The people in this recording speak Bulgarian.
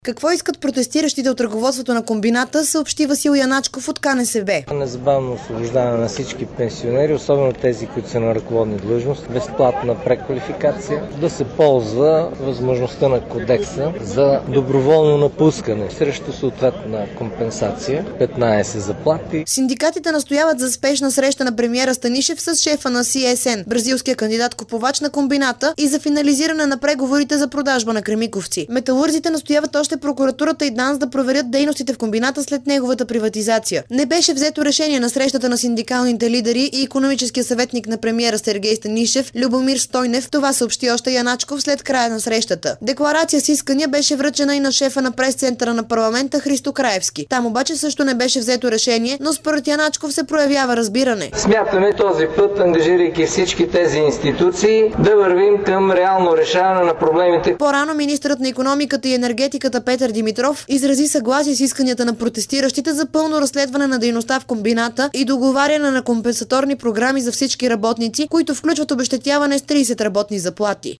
Какво искат протестиращите от ръководството на комбината, съобщи Васил Яначков от КНСБ. Незабавно освобождаване на всички пенсионери, особено тези, които са на ръководни длъжности, безплатна преквалификация, да се ползва възможността на кодекса за доброволно напускане срещу съответна компенсация, 15 заплати. Синдикатите настояват за спешна среща на премиера Станишев с шефа на CSN, бразилския кандидат-купувач на комбината, и за финализиране на преговорите за продажба на Кремиковци. Металурзите настояват още прокуратурата и ДАНС да проверят дейностите в комбината след неговата приватизация. Не беше взето решение на срещата на синдикалните лидери и икономическия съветник на премиера Сергей Станишев, Любомир Стойнев. Това съобщи още Яначков след края на срещата. Декларация с искания беше връчена и на шефа на прес-центъра на парламента Христо Краевски. Там обаче също не беше взето решение, но според Яначков се проявява разбиране. Смятаме този път, ангажирайки всички тези институции, да вървим към реално решаване на проблемите. По-рано министърът на икономиката и енергетиката Петър Димитров изрази съгласие с исканията на протестиращите за пълно разследване на дейността в комбината и договаряне на компенсаторни програми за всички работници, които включват обезщетяване с 30 работни заплати.